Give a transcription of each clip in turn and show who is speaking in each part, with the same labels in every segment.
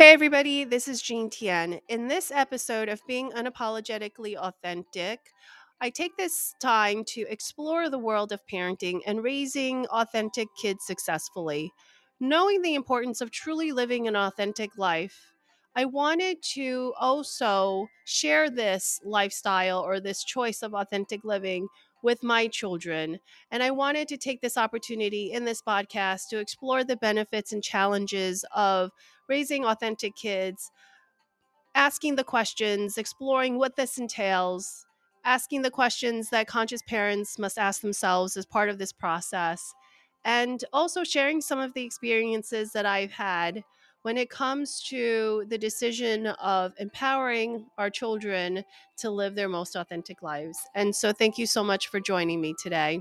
Speaker 1: Hey everybody, this is Jean Tien. In this episode of Being Unapologetically Authentic, I take this time to explore the world of parenting and raising authentic kids successfully. Knowing the importance of truly living an authentic life, I wanted to also share this lifestyle or this choice of authentic living with my children. And I wanted to take this opportunity in this podcast to explore the benefits and challenges of raising authentic kids, asking the questions, exploring what this entails, asking the questions that conscious parents must ask themselves as part of this process, and also sharing some of the experiences that I've had when it comes to the decision of empowering our children to live their most authentic lives. And so, thank you so much for joining me today.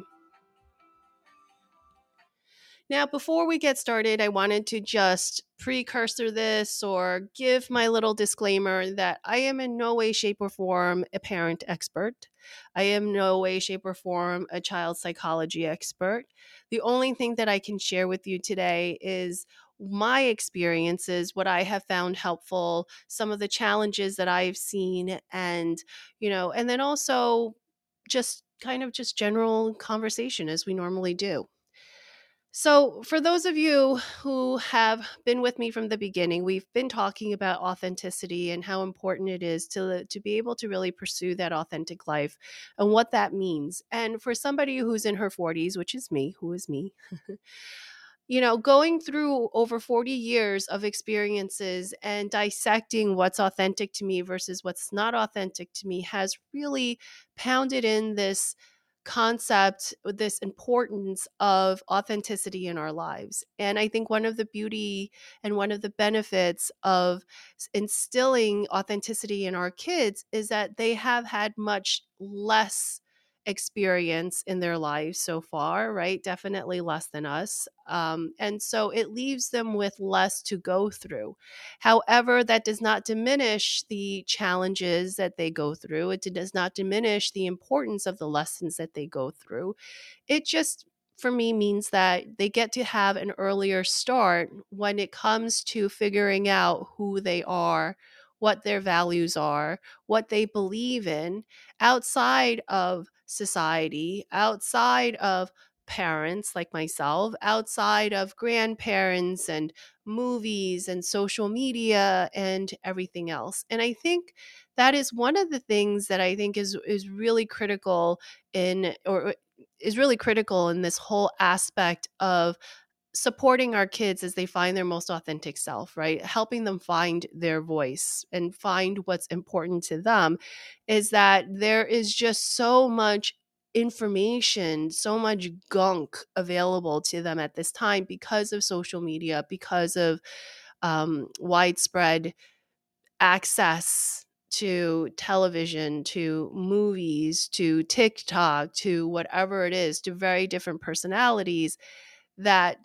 Speaker 1: Now, before we get started, I wanted to just precursor this or give my little disclaimer that I am in no way, shape, or form a parent expert. I am no way, shape, or form a child psychology expert. The only thing that I can share with you today is my experiences, what I have found helpful, some of the challenges that I've seen, and then also just kind of just general conversation as we normally do. So, for those of you who have been with me from the beginning, we've been talking about authenticity and how important it is to be able to really pursue that authentic life and what that means. And for somebody who's in her 40s, which is me, who is me, going through over 40 years of experiences and dissecting what's authentic to me versus what's not authentic to me has really pounded in this concept, this importance of authenticity in our lives. And I think one of the beauty and one of the benefits of instilling authenticity in our kids is that they have had much less experience in their lives so far, right? Definitely less than us. And so it leaves them with less to go through. However, that does not diminish the challenges that they go through. It does not diminish the importance of the lessons that they go through. It just, for me, means that they get to have an earlier start when it comes to figuring out who they are, what their values are, what they believe in outside of society, outside of parents like myself, outside of grandparents and movies and social media and everything else. And I think that is one of the things that I think is really critical in or is really critical in this whole aspect of supporting our kids as they find their most authentic self, right? Helping them find their voice and find what's important to them is that there is just so much information, so much gunk available to them at this time because of social media, because of widespread access to television, to movies, to TikTok, to whatever it is, to very different personalities that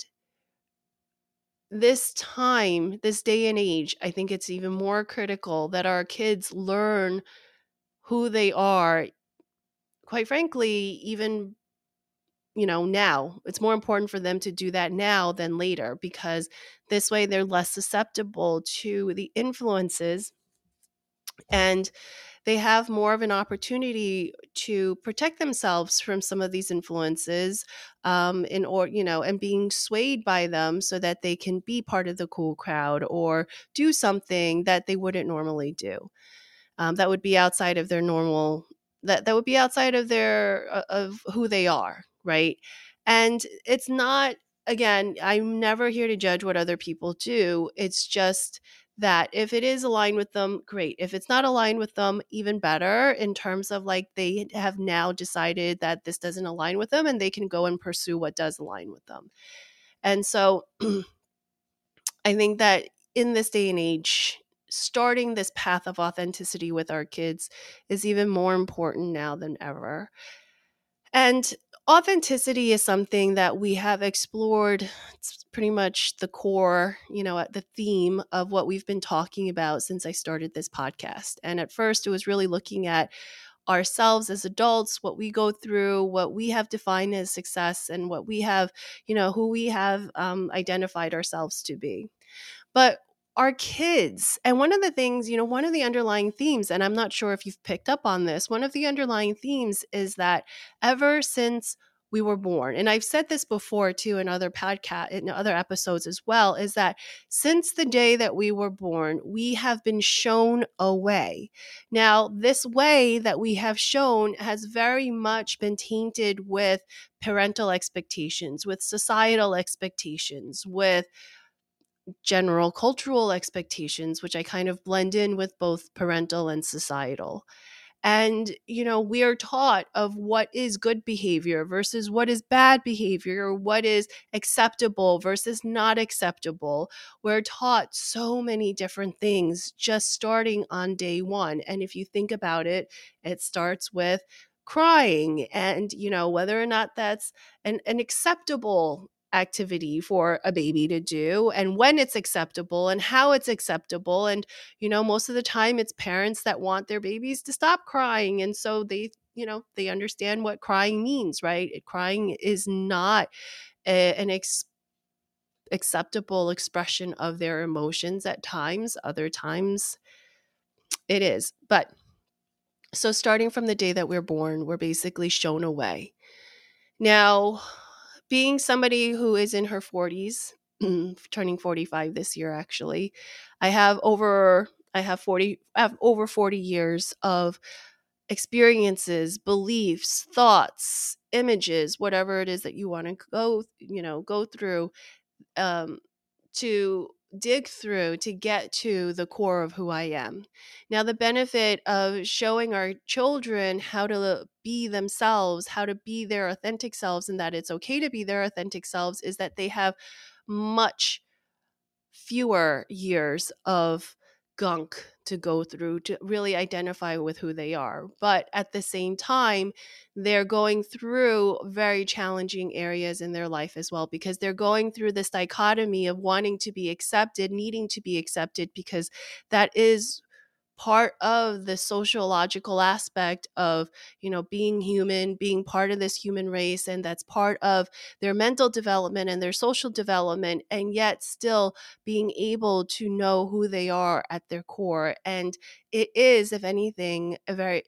Speaker 1: this time, this day and age, I think it's even more critical that our kids learn who they are. Quite frankly, even now, it's more important for them to do that now than later because this way they're less susceptible to the influences and they have more of an opportunity to protect themselves from some of these influences and being swayed by them so that they can be part of the cool crowd or do something that they wouldn't normally do, that would be outside of their normal, that would be outside of their of who they are, right? And it's not, again, I'm never here to judge what other people do. It's just that if it is aligned with them, great. If it's not aligned with them, even better, in terms of like they have now decided that this doesn't align with them and they can go and pursue what does align with them. And so I think that in this day and age, starting this path of authenticity with our kids is even more important now than ever. And authenticity is something that we have explored. It's pretty much the core, the theme of what we've been talking about since I started this podcast. And at first, it was really looking at ourselves as adults, what we go through, what we have defined as success, and what we have, who we have identified ourselves to be. But our kids. And one of the things, one of the underlying themes, and I'm not sure if you've picked up on this, one of the underlying themes is that ever since we were born, and I've said this before too in other in other episodes as well, is that since the day that we were born, we have been shown a way. Now, this way that we have shown has very much been tainted with parental expectations, with societal expectations, with general cultural expectations, which I kind of blend in with both parental and societal. And, we are taught of what is good behavior versus what is bad behavior, or what is acceptable versus not acceptable. We're taught so many different things just starting on day one. And if you think about it, it starts with crying and, whether or not that's an acceptable activity for a baby to do, and when it's acceptable and how it's acceptable. And most of the time it's parents that want their babies to stop crying. And so they understand what crying means, right? Crying is not an acceptable expression of their emotions at times. Other times it is. But so starting from the day that we're born, we're basically shown a way. Now, being somebody who is in her 40s, turning 45 this year actually, I have over 40 years of experiences, beliefs, thoughts, images, whatever it is that you want to go through, um, to dig through to get to the core of who I am. Now, the benefit of showing our children how to be themselves, how to be their authentic selves, and that it's okay to be their authentic selves, is that they have much fewer years of gunk to go through to really identify with who they are. But at the same time, they're going through very challenging areas in their life as well, because they're going through this dichotomy of wanting to be accepted, needing to be accepted, because that is part of the sociological aspect of being human, being part of this human race, and that's part of their mental development and their social development, and yet still being able to know who they are at their core. And it is, if anything,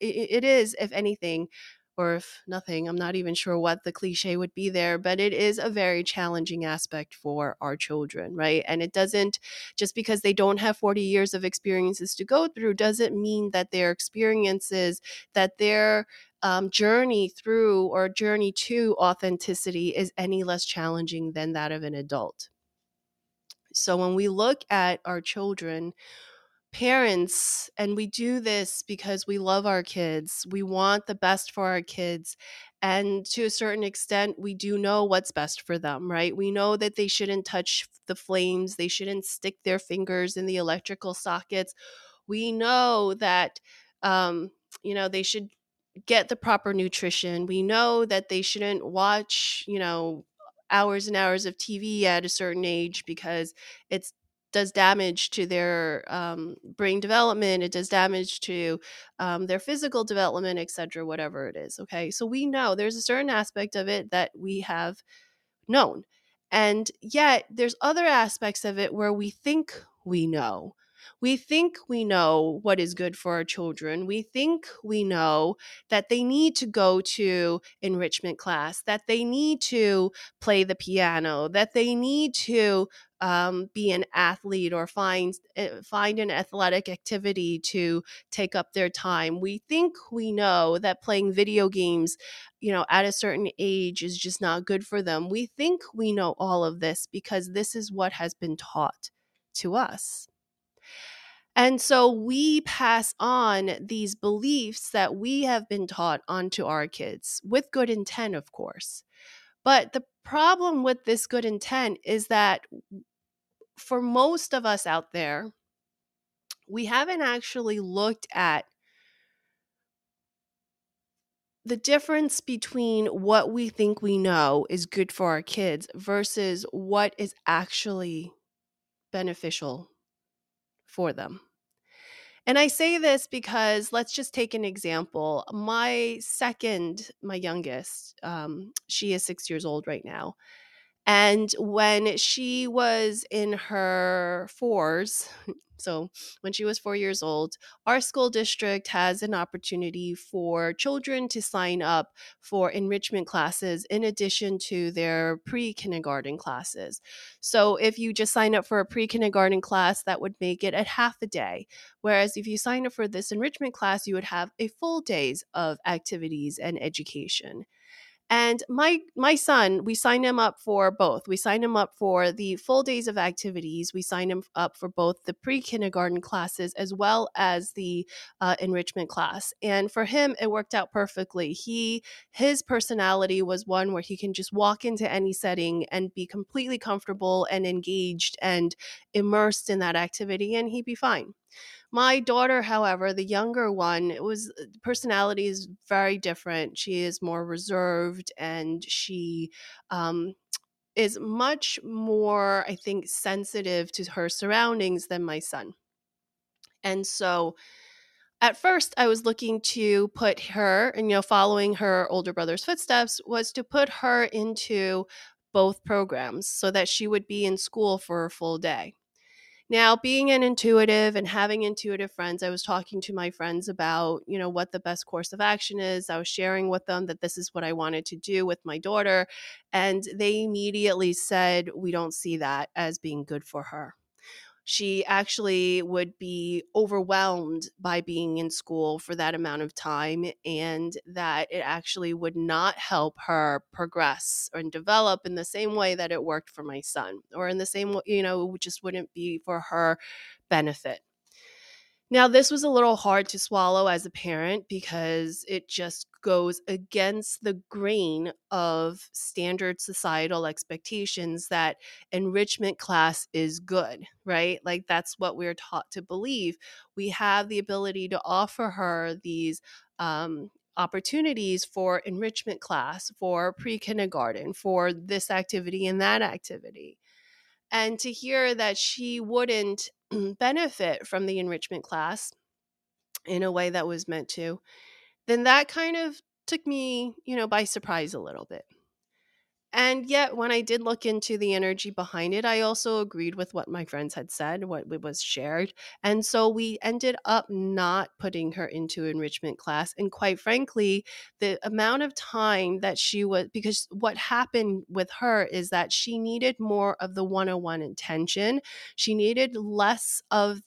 Speaker 1: or if nothing, I'm not even sure what the cliche would be there, but it is a very challenging aspect for our children, right? And it doesn't, just because they don't have 40 years of experiences to go through, doesn't mean that their experiences, that their journey through or journey to authenticity is any less challenging than that of an adult. So when we look at our children, parents, and we do this because we love our kids, we want the best for our kids, and to a certain extent we do know what's best for them, right? We know that they shouldn't touch the flames, they shouldn't stick their fingers in the electrical sockets. We know that they should get the proper nutrition. We know that they shouldn't watch hours and hours of TV at a certain age, because it's does damage to their brain development, it does damage to their physical development, etc., whatever it is. Okay, so we know there's a certain aspect of it that we have known. And yet there's other aspects of it where we think we know. We think we know what is good for our children. We think we know that they need to go to enrichment class, that they need to play the piano, that they need to be an athlete, or find an athletic activity to take up their time. We think we know that playing video games at a certain age is just not good for them. We think we know all of this because this is what has been taught to us. And so we pass on these beliefs that we have been taught onto our kids with good intent, of course. But the problem with this good intent is that for most of us out there, we haven't actually looked at the difference between what we think we know is good for our kids versus what is actually beneficial for them. And I say this because let's just take an example. My youngest, she is 6 years old right now. And when she was in her fours, so when she was 4 years old, our school district has an opportunity for children to sign up for enrichment classes in addition to their pre kindergarten classes. So if you just sign up for a pre kindergarten class, that would make it a half a day. Whereas if you sign up for this enrichment class, you would have a full days of activities and education. And my son, we signed him up for both. We signed him up for the full days of activities. We signed him up for both the pre-kindergarten classes as well as the enrichment class. And for him, it worked out perfectly. His personality was one where he can just walk into any setting and be completely comfortable and engaged and immersed in that activity, and he'd be fine. My daughter, however, the younger one, it was personality is very different. She is more reserved, and she um, is much more, I think, sensitive to her surroundings than my son. And so at first I was looking to put her, and following her older brother's footsteps, was to put her into both programs so that she would be in school for a full day. Now, being an intuitive and having intuitive friends, I was talking to my friends about, what the best course of action is. I was sharing with them that this is what I wanted to do with my daughter. And they immediately said, we don't see that as being good for her. She actually would be overwhelmed by being in school for that amount of time, and that it actually would not help her progress and develop in the same way that it worked for my son, or in the same way, it just wouldn't be for her benefit. Now, this was a little hard to swallow as a parent because it just goes against the grain of standard societal expectations that enrichment class is good, right? Like that's what we're taught to believe. We have the ability to offer her these opportunities for enrichment class, for pre kindergarten, for this activity and that activity. And to hear that she wouldn't benefit from the enrichment class in a way that was meant to, then that kind of took me, by surprise a little bit. And yet, when I did look into the energy behind it, I also agreed with what my friends had said, what was shared. And so we ended up not putting her into enrichment class. And quite frankly, the amount of time that she was, because what happened with her is that she needed more of the 101 attention. She needed less of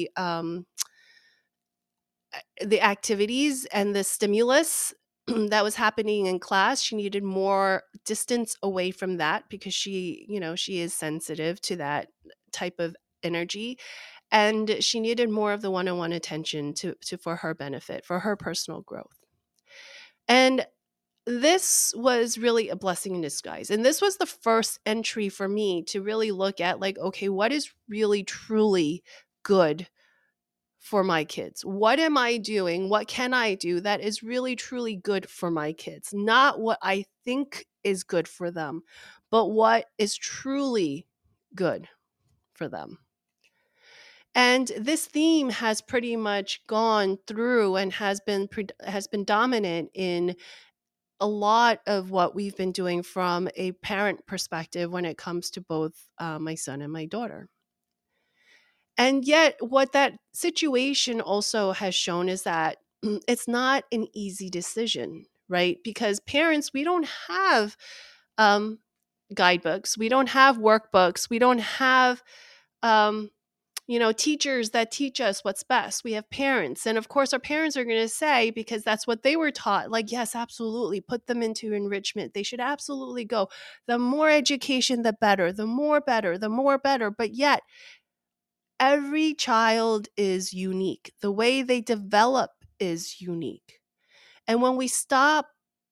Speaker 1: the activities and the stimulus that was happening in class. She needed more distance away from that because she is sensitive to that type of energy, and she needed more of the one-on-one attention to for her benefit, for her personal growth. And this was really a blessing in disguise. And this was the first entry for me to really look at, like, okay, what is really truly good for my kids? What am I doing? What can I do that is really truly good for my kids? Not what I think is good for them, but what is truly good for them. And this theme has pretty much gone through and has been dominant in a lot of what we've been doing from a parent perspective when it comes to both my son and my daughter. And yet, what that situation also has shown is that it's not an easy decision, right? Because parents, we don't have um, guidebooks, we don't have workbooks, we don't have um, teachers that teach us what's best. We have parents. And of course, our parents are going to say, because that's what they were taught, like, yes, absolutely, put them into enrichment. They should absolutely go. The more education, the better, the more better, the more better. But yet, every child is unique. The way they develop is unique. And when we stop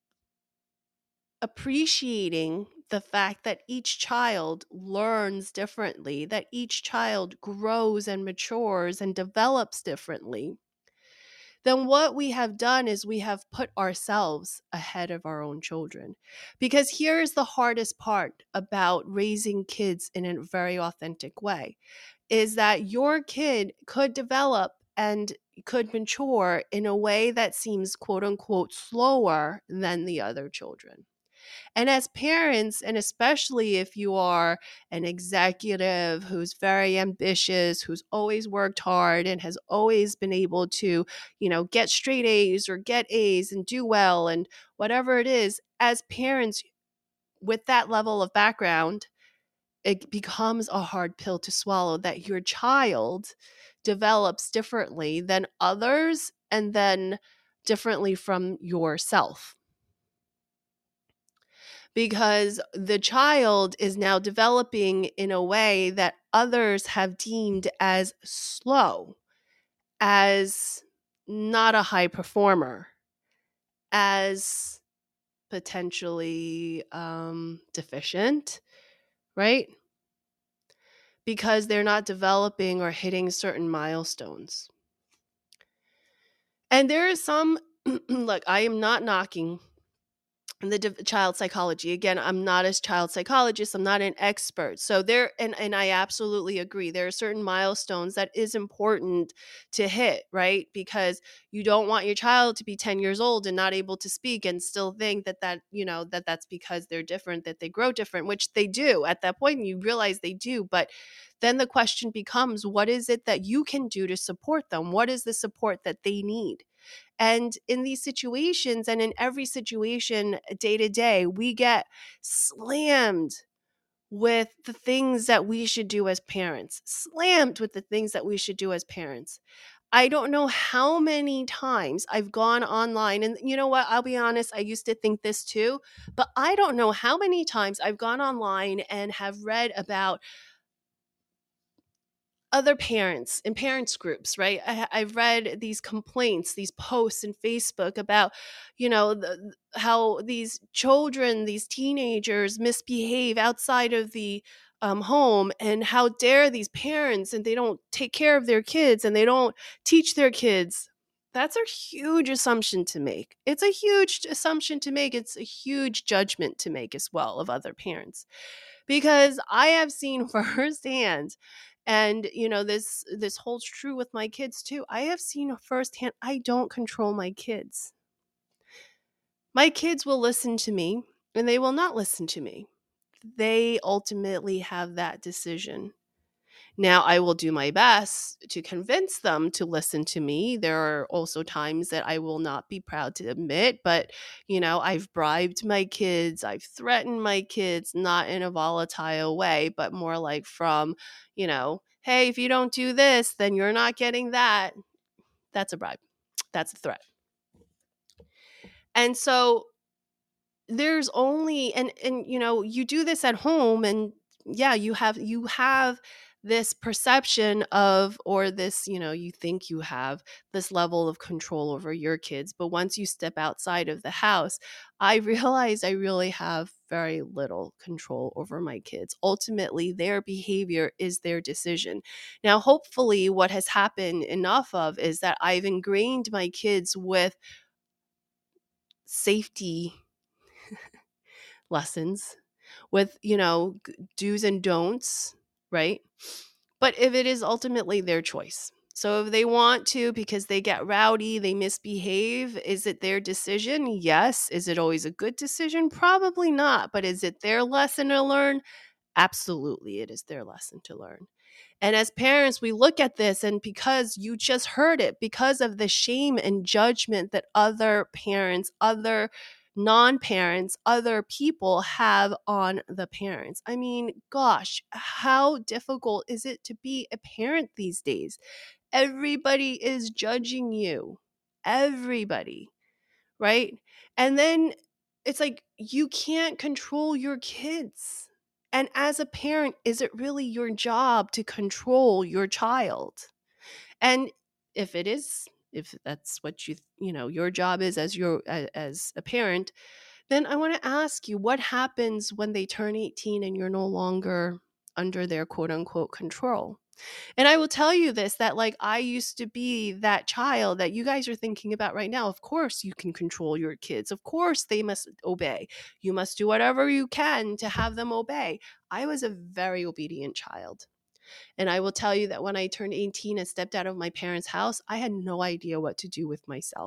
Speaker 1: appreciating the fact that each child learns differently, that each child grows and matures and develops differently, then what we have done is we have put ourselves ahead of our own children. Because here's the hardest part about raising kids in a very authentic way, is that your kid could develop and could mature in a way that seems quote unquote slower than the other children. And as parents, and especially if you are an executive who's very ambitious, who's always worked hard and has always been able to, get straight A's or get A's and do well and whatever it is, as parents with that level of background, it becomes a hard pill to swallow that your child develops differently than others and then differently from yourself, because the child is now developing in a way that others have deemed as slow, as not a high performer, as potentially deficient, right? Because they're not developing or hitting certain milestones. And there is some, look, I am not knocking the child psychology. Again, I'm not a child psychologist. I'm not an expert. So there, and I absolutely agree. There are certain milestones that is important to hit, right? Because you don't want your child to be 10 years old and not able to speak and still think that that's because they're different, that they grow different, which they do. At that point, you realize they do. But then the question becomes, what is it that you can do to support them? What is the support that they need? And in these situations, and in every situation day to day, we get slammed with the things that we should do as parents, slammed with the things that we should do as parents. I don't know how many times I've gone online, and you know what? I'll be honest, I used to think this too, but I don't know how many times I've gone online and have read about other parents in parents groups, right? I've read these complaints, these posts in Facebook about, how these children, these teenagers misbehave outside of the home, and how dare these parents, and they don't take care of their kids and they don't teach their kids. That's a huge assumption to make. It's a huge assumption to make. It's a huge judgment to make as well of other parents, because I have seen firsthand, and this holds true with my kids too. I have seen firsthand, I don't control my kids. My kids will listen to me and they will not listen to me. They ultimately have that decision. Now, I will do my best to convince them to listen to me. There are also times that I will not be proud to admit, but, I've bribed my kids, I've threatened my kids, not in a volatile way, but more like from, hey, if you don't do this, then you're not getting that. That's a bribe. That's a threat. And so there's only, and you do this at home, and yeah, you have this perception of, or this, you think you have this level of control over your kids, but once you step outside of the house, I realize I really have very little control over my kids. Ultimately, their behavior is their decision. Now, hopefully what has happened enough of is that I've ingrained my kids with safety lessons, with, do's and don'ts, right? But if it is ultimately their choice. So if they want to, because they get rowdy, they misbehave, is it their decision? Yes. Is it always a good decision? Probably not. But is it their lesson to learn? Absolutely, it is their lesson to learn. And as parents, we look at this, and because you just heard it, because of the shame and judgment that other parents, other non parents, other people have on the parents. I mean, gosh, how difficult is it to be a parent these days? Everybody is judging you. Everybody, right? And then it's like you can't control your kids. And as a parent, is it really your job to control your child? And if it is, if that's what your job is as as a parent, then I want to ask you, what happens when they turn 18 and you're no longer under their quote unquote control? And I will tell you this, that like I used to be that child that you guys are thinking about right now. Of course, you can control your kids. Of course, they must obey. You must do whatever you can to have them obey. I was a very obedient child. And I will tell you that when I turned 18 and stepped out of my parents' house, I had no idea what to do with myself.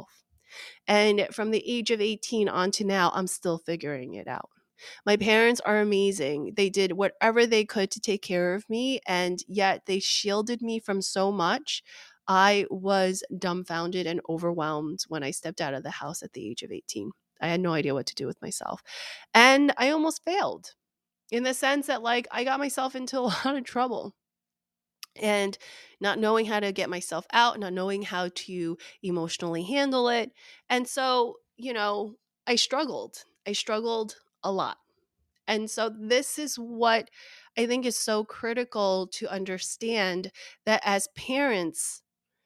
Speaker 1: And from the age of 18 on to now, I'm still figuring it out. My parents are amazing. They did whatever they could to take care of me, and yet they shielded me from so much. I was dumbfounded and overwhelmed when I stepped out of the house at the age of 18. I had no idea what to do with myself. And I almost failed in the sense that, like, I got myself into a lot of trouble and not knowing how to get myself out, not knowing how to emotionally handle it. And so, I struggled. I struggled a lot. And so, this is what I think is so critical to understand, that as parents,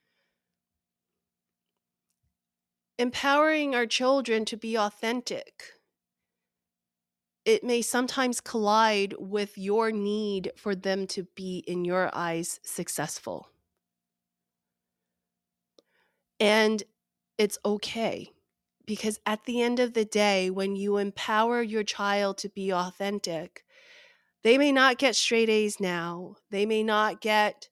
Speaker 1: empowering our children to be authentic, it may sometimes collide with your need for them to be, in your eyes, successful. And it's okay, because at the end of the day, when you empower your child to be authentic, they may not get straight A's now. They may not get,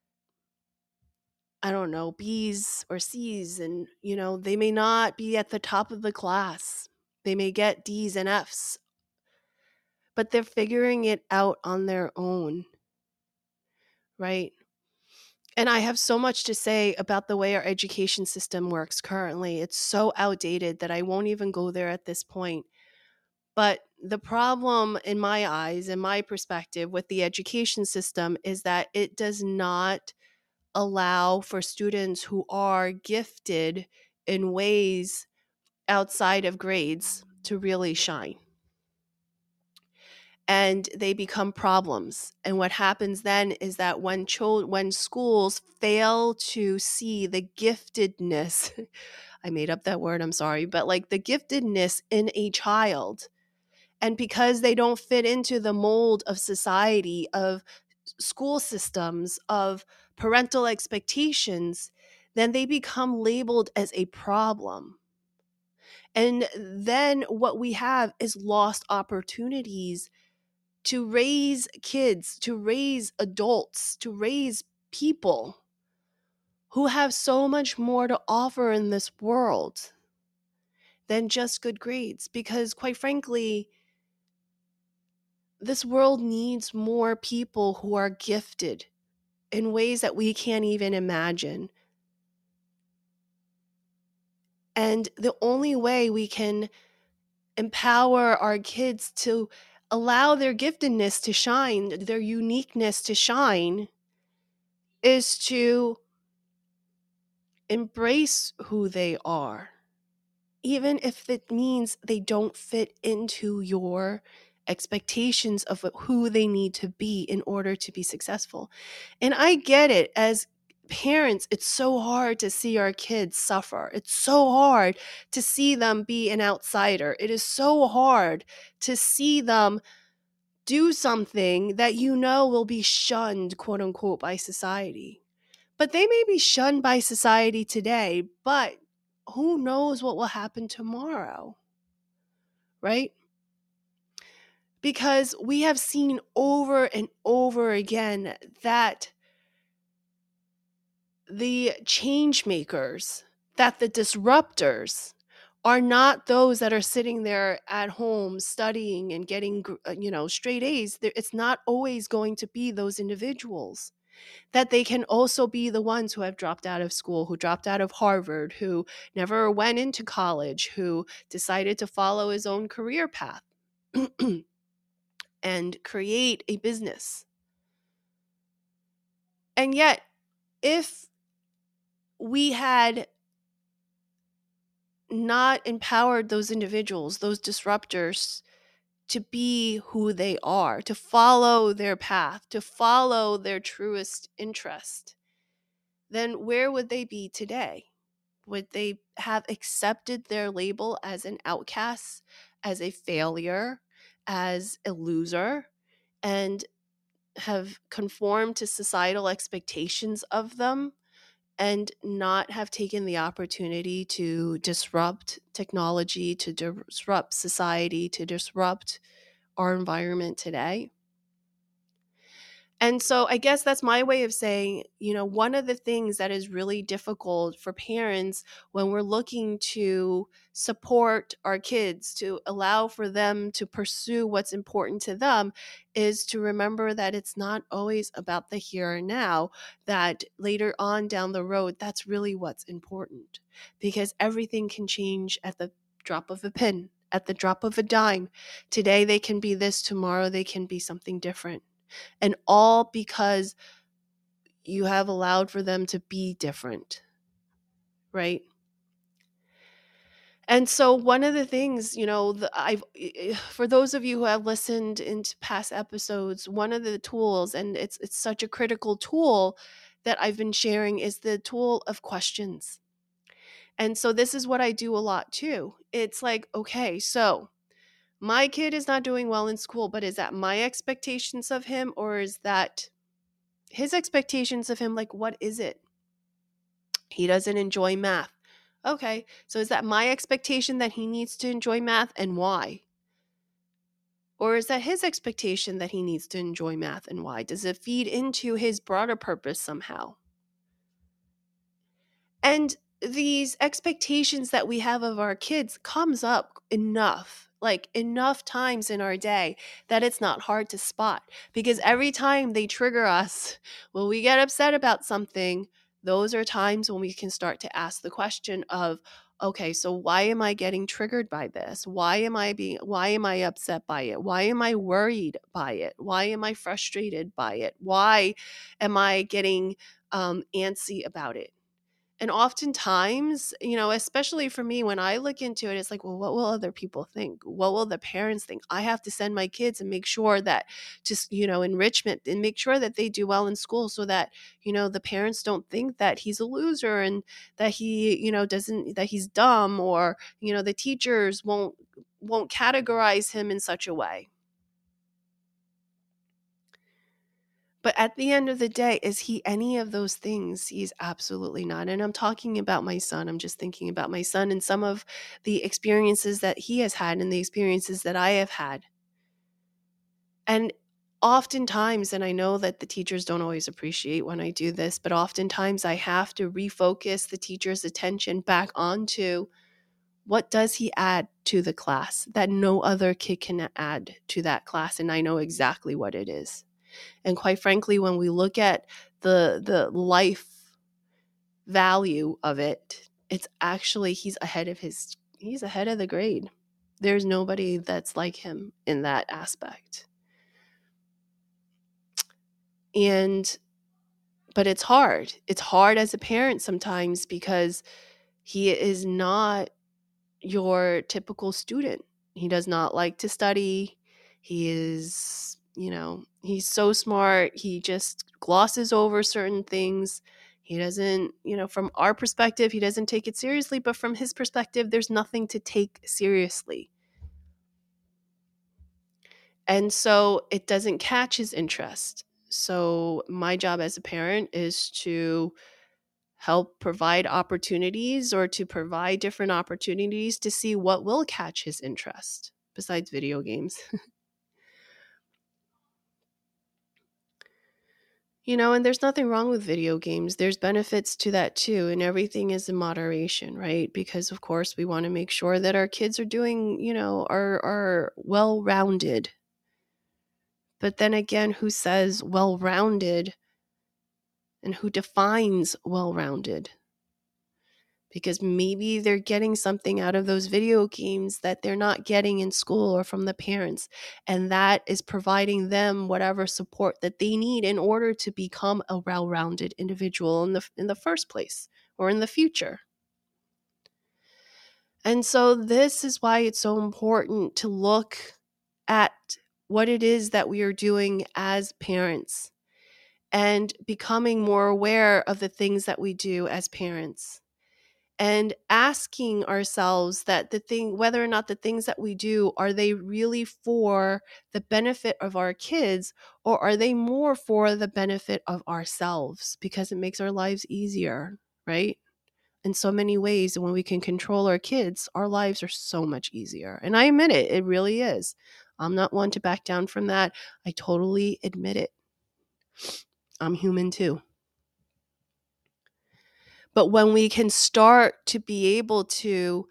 Speaker 1: I don't know, B's or C's, and, they may not be at the top of the class. They may get D's and F's, but they're figuring it out on their own, right? And I have so much to say about the way our education system works currently. It's so outdated that I won't even go there at this point. But the problem, in my eyes, in my perspective, with the education system is that it does not allow for students who are gifted in ways outside of grades to really shine. And they become problems. And what happens then is that when schools fail to see the giftedness, I made up that word, I'm sorry, but like the giftedness in a child, and because they don't fit into the mold of society, of school systems, of parental expectations, then they become labeled as a problem. And then what we have is lost opportunities to raise kids, to raise adults, to raise people who have so much more to offer in this world than just good grades. Because, quite frankly, this world needs more people who are gifted in ways that we can't even imagine. And the only way we can empower our kids to allow their giftedness to shine, their uniqueness to shine, is to embrace who they are, even if it means they don't fit into your expectations of who they need to be in order to be successful. And I get it. As parents, it's so hard to see our kids suffer. It's so hard to see them be an outsider. It is so hard to see them do something that will be shunned, quote unquote, by society. But they may be shunned by society today, but who knows what will happen tomorrow, right? Because we have seen over and over again that the change makers, that the disruptors are not those that are sitting there at home studying and getting, straight A's. It's not always going to be those individuals. That they can also be the ones who have dropped out of school, who dropped out of Harvard, who never went into college, who decided to follow his own career path and create a business. And yet, if we had not empowered those individuals, those disruptors, to be who they are, to follow their path, to follow their truest interest, then where would they be today? Would they have accepted their label as an outcast, as a failure, as a loser, and have conformed to societal expectations of them, and not have taken the opportunity to disrupt technology, to disrupt society, to disrupt our environment today? And so I guess that's my way of saying, one of the things that is really difficult for parents when we're looking to support our kids, to allow for them to pursue what's important to them, is to remember that it's not always about the here and now, that later on down the road, that's really what's important. Because everything can change at the drop of a pin, at the drop of a dime. Today they can be this, tomorrow they can be something different. And all because you have allowed for them to be different, right? And so one of the things, I've for those of you who have listened into past episodes, one of the tools, and it's such a critical tool that I've been sharing, is the tool of questions. And so this is what I do a lot too. It's like, okay, so my kid is not doing well in school, but is that my expectations of him, or is that his expectations of him? Like, what is it? He doesn't enjoy math. Okay, so is that my expectation that he needs to enjoy math, and why? Or is that his expectation that he needs to enjoy math, and why? Does it feed into his broader purpose somehow? And these expectations that we have of our kids comes up enough times in our day that it's not hard to spot, because every time they trigger us, when we get upset about something, those are times when we can start to ask the question of, okay, so why am I getting triggered by this? Why am I upset by it? Why am I worried by it? Why am I frustrated by it? Why am I getting antsy about it? And oftentimes, especially for me, when I look into it, it's like, well, what will other people think? What will the parents think? I have to send my kids and make sure that just, enrichment, and make sure that they do well in school, so that, the parents don't think that he's a loser, and that he, doesn't, that he's dumb, or, the teachers won't categorize him in such a way. But at the end of the day, is he any of those things? He's absolutely not. And I'm talking about my son. I'm just thinking about my son and some of the experiences that he has had and the experiences that I have had. And oftentimes, and I know that the teachers don't always appreciate when I do this, but oftentimes I have to refocus the teacher's attention back onto, what does he add to the class that no other kid can add to that class? And I know exactly what it is. And quite frankly, when we look at the life value of it, it's actually, he's ahead of the grade. There's nobody that's like him in that aspect. But it's hard. It's hard as a parent sometimes, because he is not your typical student. He does not like to study. He is, he's so smart. He just glosses over certain things. He doesn't, from our perspective, he doesn't take it seriously, but from his perspective, there's nothing to take seriously. And so it doesn't catch his interest. So my job as a parent is to help provide opportunities, or to provide different opportunities to see what will catch his interest besides video games. And there's nothing wrong with video games. There's benefits to that too, and everything is in moderation, right? Because of course we want to make sure that our kids are doing, are well-rounded. But then again, who says well-rounded, and who defines well-rounded? Because maybe they're getting something out of those video games that they're not getting in school or from the parents. And that is providing them whatever support that they need in order to become a well-rounded individual in the first place, or in the future. And so this is why it's so important to look at what it is that we are doing as parents, and becoming more aware of the things that we do as parents. And asking ourselves that whether or not the things that we do, are they really for the benefit of our kids, or are they more for the benefit of ourselves, because it makes our lives easier, right? In so many ways. And when we can control our kids, our lives are so much easier. And I admit it, it really is. I'm not one to back down from that. I totally admit it. I'm human too. But when we can start to be able to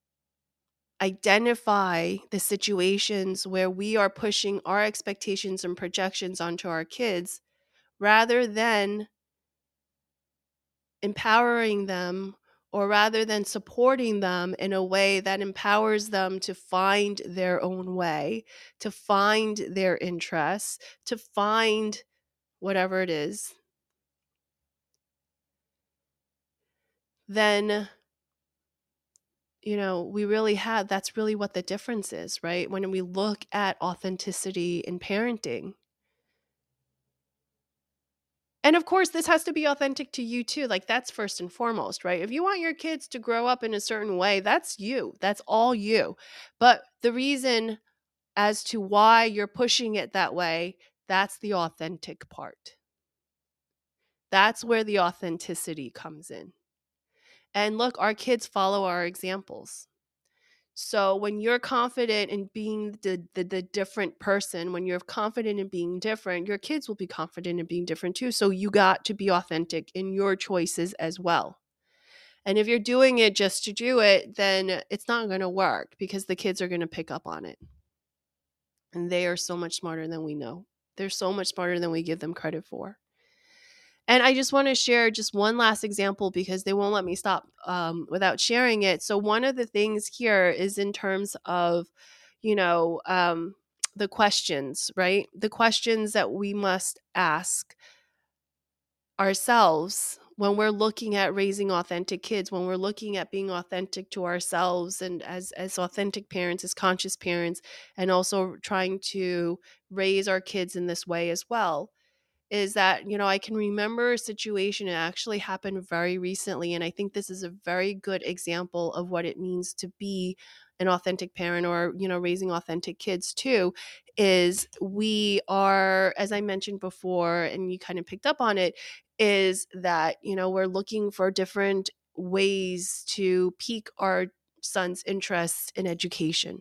Speaker 1: identify the situations where we are pushing our expectations and projections onto our kids rather than empowering them, or rather than supporting them in a way that empowers them to find their own way, to find their interests, to find whatever it is, then we really have, that's really what the difference is, right? When we look at authenticity in parenting. And of course, this has to be authentic to you too. Like, that's first and foremost, right? If you want your kids to grow up in a certain way, that's you. That's all you. But the reason as to why you're pushing it that way, that's the authentic part. That's where the authenticity comes in. And look, our kids follow our examples. So when you're confident in being the different person, when you're confident in being different, your kids will be confident in being different too. So you got to be authentic in your choices as well. And if you're doing it just to do it, then it's not going to work because the kids are going to pick up on it. And they are so much smarter than we know. They're so much smarter than we give them credit for. And I just want to share just one last example because they won't let me stop without sharing it. So one of the things here is in terms of, you know, the questions, right? The questions that we must ask ourselves when we're looking at raising authentic kids, when we're looking at being authentic to ourselves and as authentic parents, as conscious parents, and also trying to raise our kids in this way as well. Is that, I can remember a situation, it actually happened very recently, and I think this is a very good example of what it means to be an authentic parent, or, raising authentic kids too, is we are, as I mentioned before, and you kind of picked up on it, is that, we're looking for different ways to pique our son's interest in education.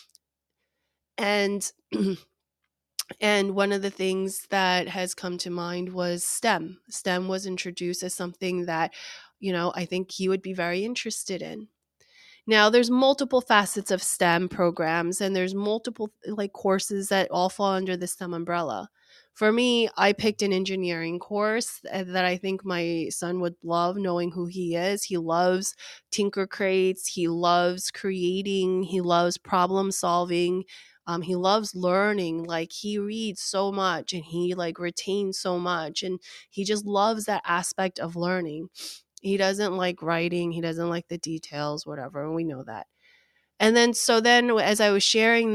Speaker 1: And And one of the things that has come to mind was STEM. STEM was introduced as something that, I think he would be very interested in. Now, there's multiple facets of STEM programs, and there's multiple like courses that all fall under the STEM umbrella. For me, I picked an engineering course that I think my son would love, knowing who he is. He loves Tinker Crates. He loves creating. He loves problem solving. He loves learning. Like, he reads so much and he like retains so much, and he just loves that aspect of learning. He doesn't like writing. He doesn't like the details, whatever. And we know that. And then, as I was sharing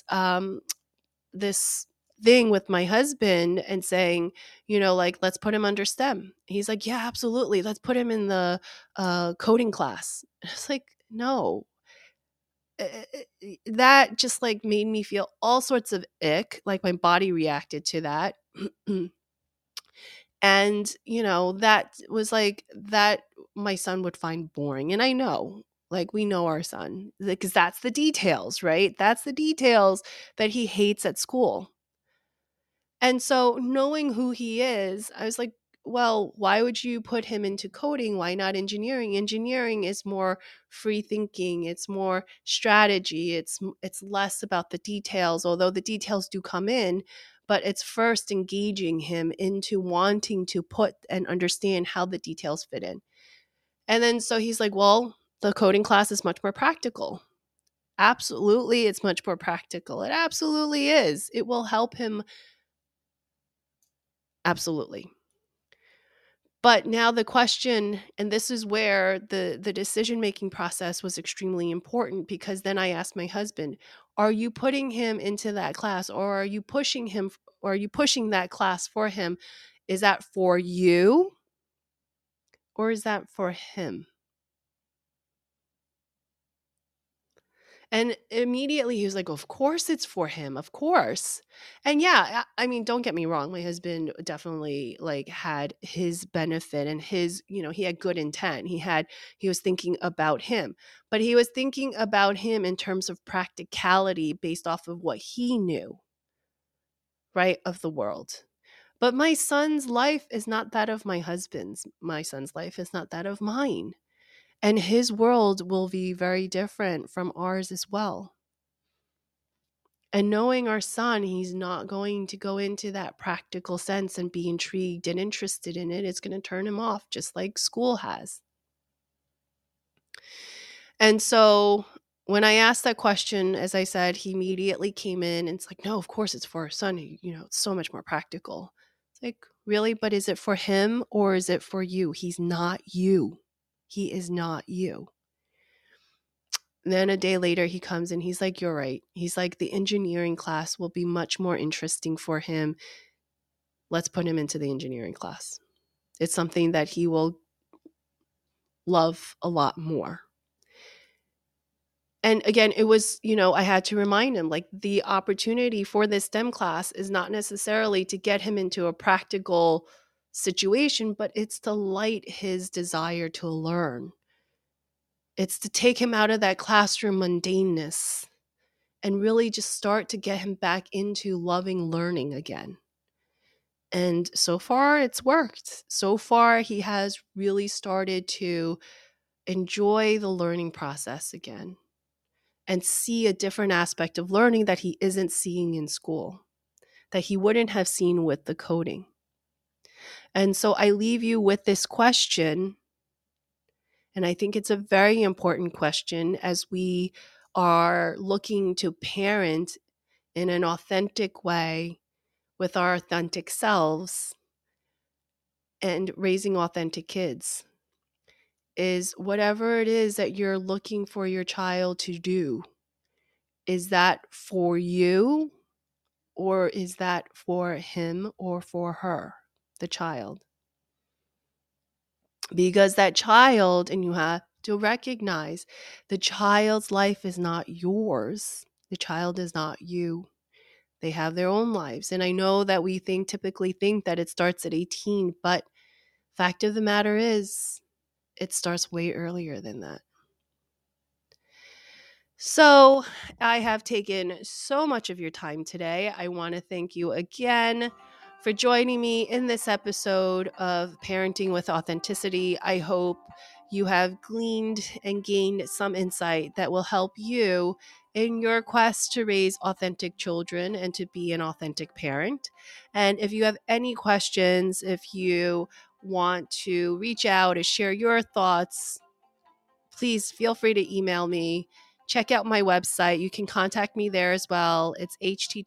Speaker 1: this thing with my husband and saying, like, let's put him under STEM. He's like, yeah, absolutely. Let's put him in the coding class. And I was like, no. That just like made me feel all sorts of ick. Like, my body reacted to that. And, that was like that my son would find boring. And I know, like, we know our son, because that's the details, right? That's the details that he hates at school. And so, knowing who he is, I was like, well, why would you put him into coding? Why not engineering? Engineering is more free thinking. It's more strategy. It's less about the details, although the details do come in, but it's first engaging him into wanting to put and understand how the details fit in. And then so he's like, well, the coding class is much more practical. Absolutely, it's much more practical. It absolutely is. It will help him. Absolutely. But now the question, and this is where the decision-making process was extremely important, because then I asked my husband, are you putting him into that class, or are you pushing him, or are you pushing that class for him? Is that for you, or is that for him? And immediately he was like, of course it's for him, of course. And yeah, I mean, don't get me wrong, my husband definitely like had his benefit, and his, he had good intent. He was thinking about him, but he was thinking about him in terms of practicality based off of what he knew, right, of the world. But my son's life is not that of my husband's. My son's life is not that of mine. And his world will be very different from ours as well. And knowing our son, he's not going to go into that practical sense and be intrigued and interested in it. It's going to turn him off, just like school has. And so when I asked that question, as I said, he immediately came in and it's like, no, of course it's for our son. It's so much more practical. It's like, really? But is it for him or is it for you? He's not you. He is not you. And then a day later, he comes and he's like, you're right. He's like, the engineering class will be much more interesting for him. Let's put him into the engineering class. It's something that he will love a lot more. And again, it was, I had to remind him, like, the opportunity for this STEM class is not necessarily to get him into a practical situation, but it's to light his desire to learn. It's to take him out of that classroom mundaneness and really just start to get him back into loving learning again. And so far, it's worked. So far, he has really started to enjoy the learning process again and see a different aspect of learning that he isn't seeing in school, that he wouldn't have seen with the coding. And so I leave you with this question, and I think it's a very important question as we are looking to parent in an authentic way with our authentic selves and raising authentic kids, is whatever it is that you're looking for your child to do, is that for you or is that for him or for her, the child? Because that child, and you have to recognize, the child's life is not yours. The child is not you. They have their own lives. And I know that we typically think that it starts at 18, but fact of the matter is, it starts way earlier than that. So I have taken so much of your time today. I want to thank you again for joining me in this episode of Parenting with Authenticity. I hope you have gleaned and gained some insight that will help you in your quest to raise authentic children and to be an authentic parent. And if you have any questions, if you want to reach out and share your thoughts, please feel free to email me. Check out my website. You can contact me there as well. It's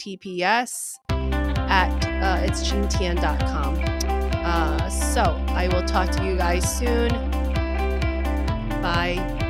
Speaker 1: https://jeantien.com. So I will talk to you guys soon. Bye.